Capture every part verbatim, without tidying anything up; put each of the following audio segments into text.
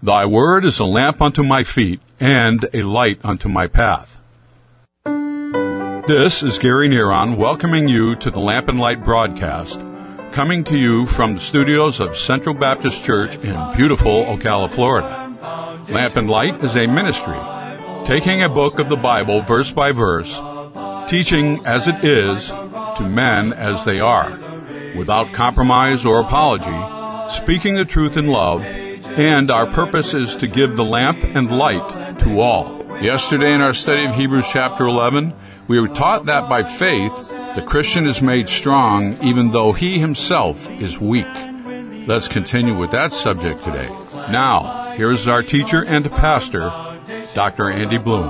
Thy word is a lamp unto my feet, and a light unto my path. This is Gary Neron welcoming you to the Lamp and Light broadcast, coming to you from the studios of Central Baptist Church in beautiful Ocala, Florida. Lamp and Light is a ministry, taking a book of the Bible verse by verse, teaching as it is to men as they are, without compromise or apology, speaking the truth in love, and our purpose is to give the lamp and light to all. Yesterday in our study of Hebrews chapter eleven, we were taught that by faith, the Christian is made strong even though he himself is weak. Let's continue with that subject today. Now, here is our teacher and pastor, Doctor Andy Bloom.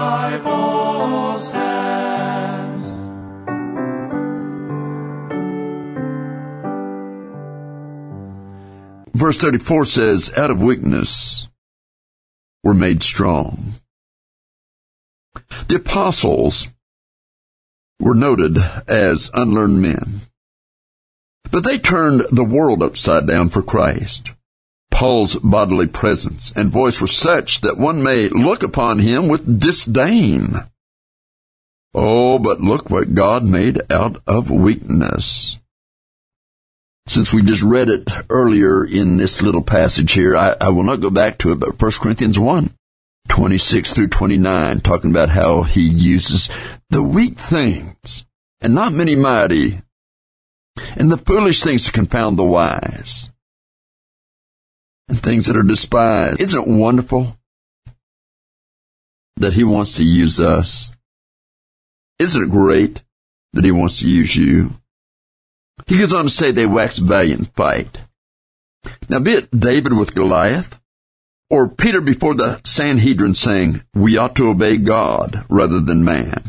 Verse thirty-four says, out of weakness were made strong. The apostles were noted as unlearned men, but they turned the world upside down for Christ. Paul's bodily presence and voice were such that one may look upon him with disdain. Oh, but look what God made out of weakness. Since we just read it earlier in this little passage here, I, I will not go back to it, but First Corinthians one, twenty-six through twenty-nine, talking about how he uses the weak things, and not many mighty, and the foolish things to confound the wise, and things that are despised. Isn't it wonderful that he wants to use us? Isn't it great that he wants to use you? He goes on to say they waxed valiant fight. Now, be it David with Goliath, or Peter before the Sanhedrin saying, we ought to obey God rather than man.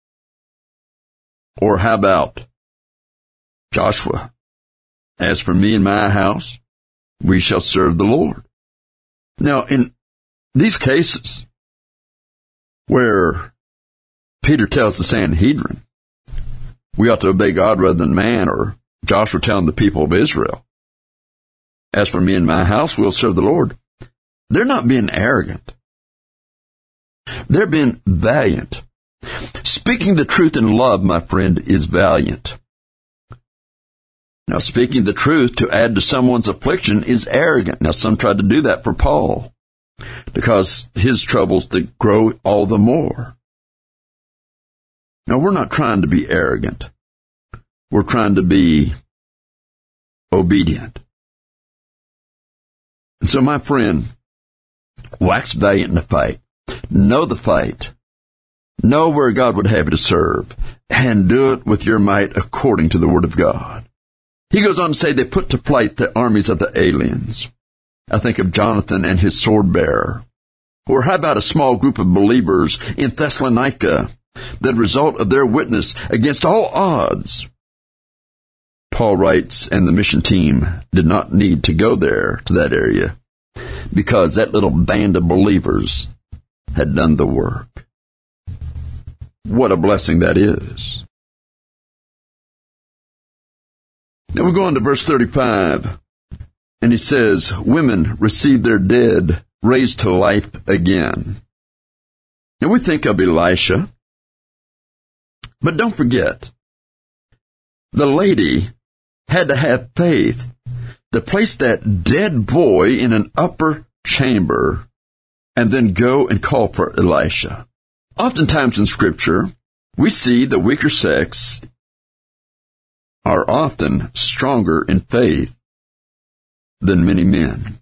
Or how about Joshua? As for me and my house, we shall serve the Lord. Now, in these cases where Peter tells the Sanhedrin, we ought to obey God rather than man, or Joshua telling the people of Israel, as for me and my house, we'll serve the Lord. They're not being arrogant. They're being valiant. Speaking the truth in love, my friend, is valiant. Now, speaking the truth to add to someone's affliction is arrogant. Now, some tried to do that for Paul because his troubles to grow all the more. Now, we're not trying to be arrogant. We're trying to be obedient. And so, my friend, wax valiant in the fight. Know the fight. Know where God would have you to serve. And do it with your might according to the Word of God. He goes on to say they put to flight the armies of the aliens. I think of Jonathan and his sword bearer. Or how about a small group of believers in Thessalonica, the result of their witness against all odds? Paul writes, and the mission team did not need to go there to that area because that little band of believers had done the work. What a blessing that is. Now we go on to verse thirty-five, and he says, women received their dead raised to life again. Now we think of Elisha, but don't forget, the lady had to have faith to place that dead boy in an upper chamber and then go and call for Elisha. Oftentimes in Scripture, we see the weaker sex are often stronger in faith than many men.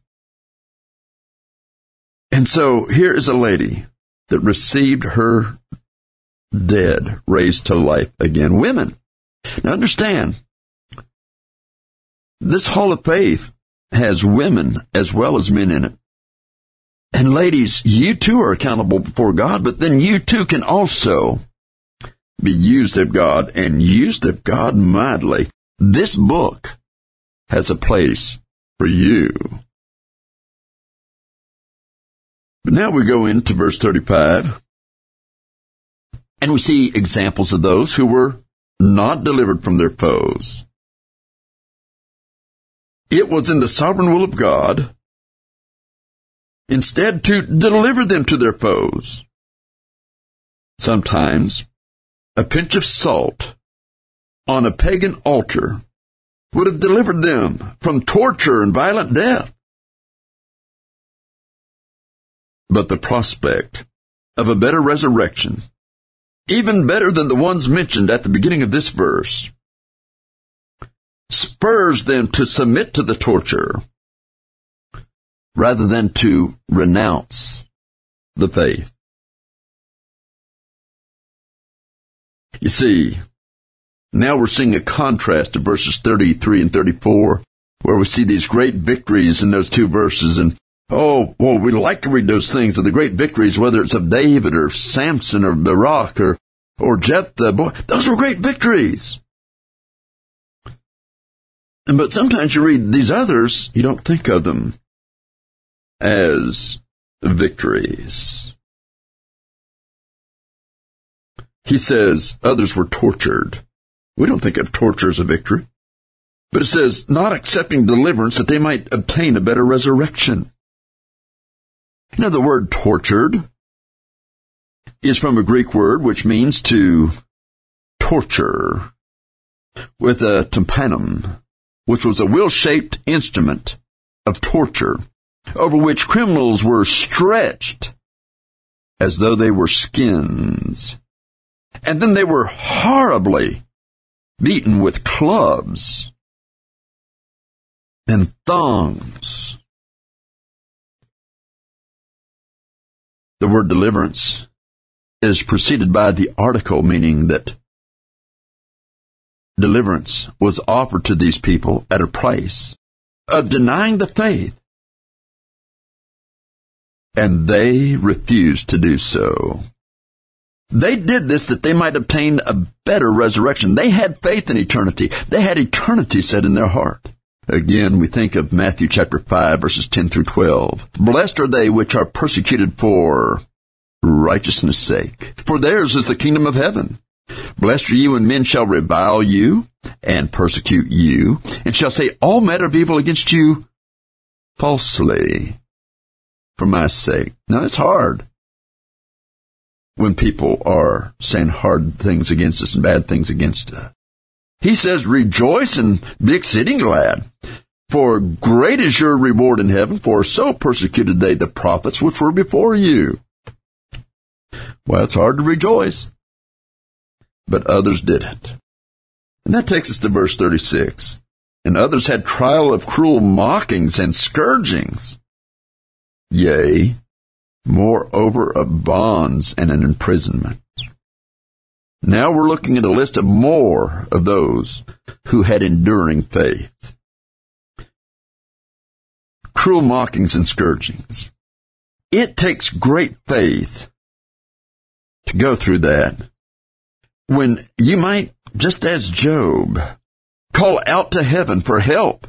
And so here is a lady that received her dead raised to life again. Women, now understand, this hall of faith has women as well as men in it. And ladies, you too are accountable before God, but then you too can also be used of God and used of God mightily. This book has a place for you. But now we go into verse thirty-five, and we see examples of those who were not delivered from their foes. It was in the sovereign will of God instead to deliver them to their foes. Sometimes a pinch of salt on a pagan altar would have delivered them from torture and violent death. But the prospect of a better resurrection, even better than the ones mentioned at the beginning of this verse, spurs them to submit to the torture rather than to renounce the faith. You see, now we're seeing a contrast to verses thirty-three and thirty-four, where we see these great victories in those two verses. And, oh, well, we like to read those things of the great victories, whether it's of David or Samson or Barak or, or Jephthah. Boy, those were great victories. But sometimes you read these others, you don't think of them as victories. He says others were tortured. We don't think of torture as a victory. But it says, not accepting deliverance that they might obtain a better resurrection. You know, the word tortured is from a Greek word which means to torture with a tympanum, which was a wheel-shaped instrument of torture over which criminals were stretched as though they were skins. And then they were horribly beaten with clubs and thongs. The word deliverance is preceded by the article, meaning that deliverance was offered to these people at a price of denying the faith, and they refused to do so. They did this that they might obtain a better resurrection. They had faith in eternity. They had eternity set in their heart. Again, we think of Matthew chapter five, verses ten through twelve. Blessed are they which are persecuted for righteousness' sake, for theirs is the kingdom of heaven. Blessed are you when men shall revile you and persecute you, and shall say all manner of evil against you falsely for my sake. Now, it's hard when people are saying hard things against us and bad things against us. He says, rejoice and be exceeding glad, for great is your reward in heaven, for so persecuted they the prophets which were before you. Well, it's hard to rejoice, but others didn't. And that takes us to verse thirty-six. And others had trial of cruel mockings and scourgings, yea, moreover of bonds and an imprisonment. Now we're looking at a list of more of those who had enduring faith. Cruel mockings and scourgings. It takes great faith to go through that, when you might, just as Job, call out to heaven for help,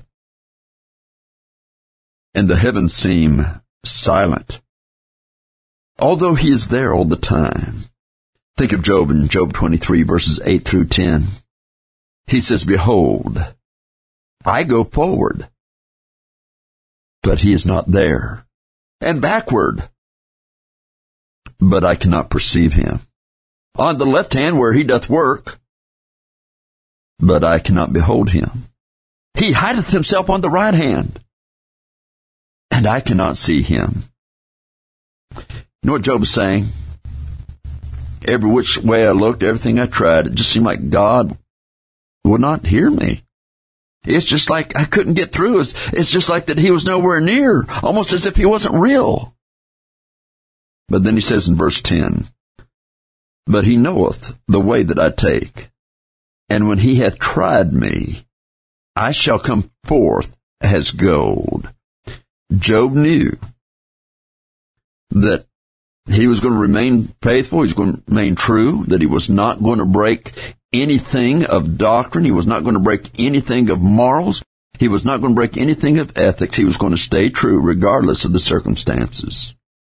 and the heavens seem silent, although he is there all the time. Think of Job in Job twenty-three, verses eight through ten. He says, behold, I go forward, but he is not there, and backward, but I cannot perceive him. On the left hand where he doth work, but I cannot behold him. He hideth himself on the right hand, and I cannot see him. You know what Job is saying? Every which way I looked, everything I tried, it just seemed like God would not hear me. It's just like I couldn't get through. It's, it's just like that he was nowhere near, almost as if he wasn't real. But then he says in verse ten, but he knoweth the way that I take, and when he hath tried me, I shall come forth as gold. Job knew that he was going to remain faithful, he was going to remain true, that he was not going to break anything of doctrine, he was not going to break anything of morals, he was not going to break anything of ethics, he was going to stay true regardless of the circumstances.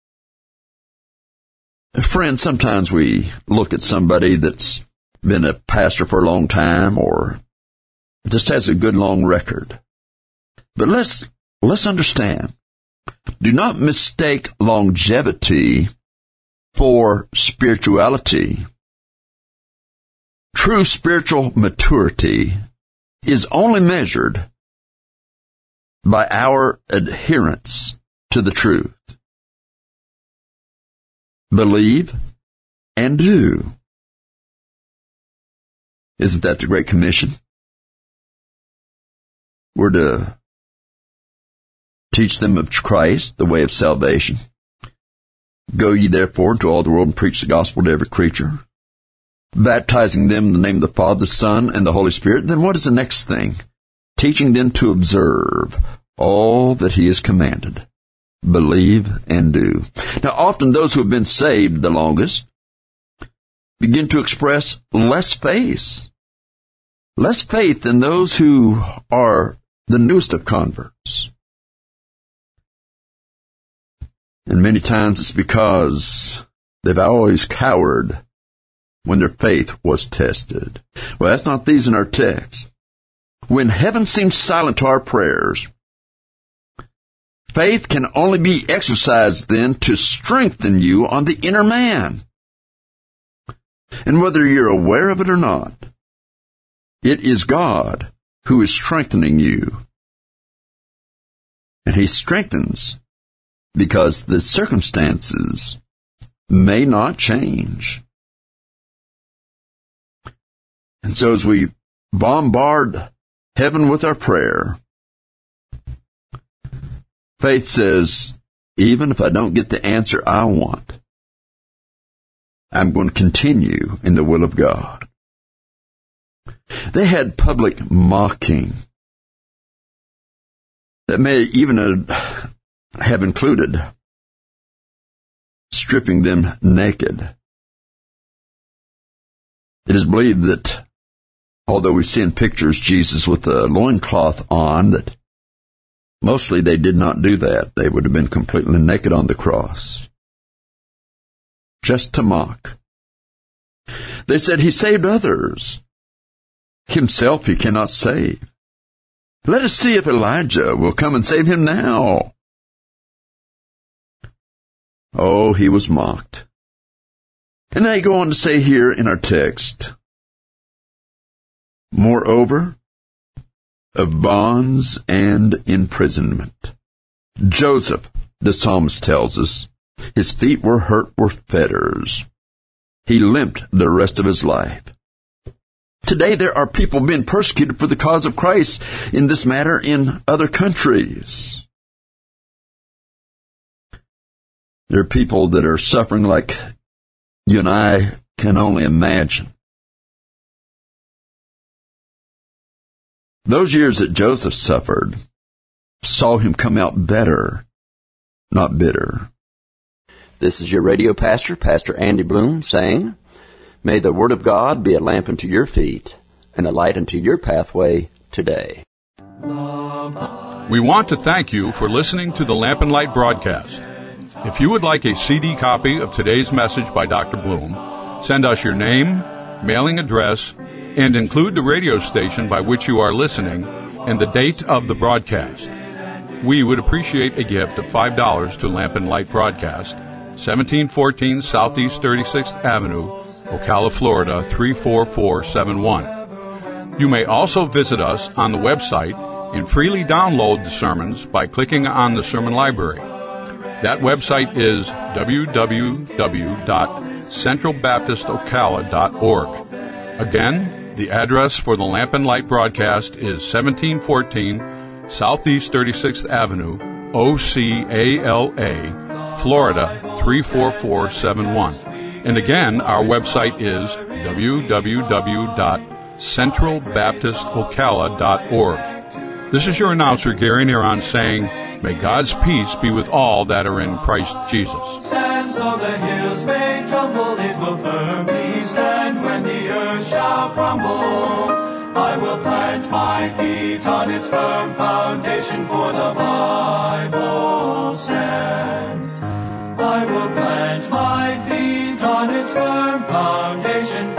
Friends, sometimes we look at somebody that's been a pastor for a long time or just has a good long record. But let's let's understand Do not mistake longevity for spirituality. True spiritual maturity is only measured by our adherence to the truth. Believe and do. Isn't that the Great Commission? We're to teach them of Christ, the way of salvation. Go ye therefore into all the world and preach the gospel to every creature, baptizing them in the name of the Father, the Son, and the Holy Spirit. Then what is the next thing? Teaching them to observe all that he has commanded. Believe and do. Now, often those who have been saved the longest begin to express less faith. Less faith than those who are the newest of converts. And many times it's because they've always cowered when their faith was tested. Well, that's not these in our text. When heaven seems silent to our prayers, faith can only be exercised then to strengthen you on the inner man. And whether you're aware of it or not, it is God who is strengthening you. And he strengthens because the circumstances may not change. And so as we bombard heaven with our prayer, faith says, even if I don't get the answer I want, I'm going to continue in the will of God. They had public mocking that may even have included stripping them naked. It is believed that although we see in pictures Jesus with a loincloth on, that mostly they did not do that. They would have been completely naked on the cross, just to mock. They said he saved others. Himself he cannot save. Let us see if Elijah will come and save him now. Oh, he was mocked. And they go on to say here in our text, moreover, of bonds and imprisonment. Joseph, the psalmist tells us, his feet were hurt with fetters. He limped the rest of his life. Today there are people being persecuted for the cause of Christ in this matter in other countries. There are people that are suffering like you and I can only imagine. Those years that Joseph suffered saw him come out better, not bitter. This is your radio pastor, Pastor Andy Bloom, saying, may the Word of God be a lamp unto your feet and a light unto your pathway today. We want to thank you for listening to the Lamp and Light broadcast. If you would like a C D copy of today's message by Doctor Bloom, send us your name, mailing address, and include the radio station by which you are listening and the date of the broadcast. We would appreciate a gift of five dollars to Lamp and Light Broadcast, seventeen fourteen Southeast thirty-sixth Avenue, Ocala, Florida, three four four seven one. You may also visit us on the website and freely download the sermons by clicking on the sermon library. That website is w w w dot central baptist ocala dot org. Again, the address for the Lamp and Light broadcast is seventeen fourteen Southeast thirty-sixth Avenue, O C A L A, Florida, three four four seven one. And again, our website is w w w dot central baptist ocala dot org. This is your announcer, Gary Neron, saying, may God's peace be with all that are in Christ Jesus. Stands though the hills may tumble, it will firmly stand when the earth shall crumble. I will plant my feet on its firm foundation, for the Bible stands. I will plant my feet on its firm foundation,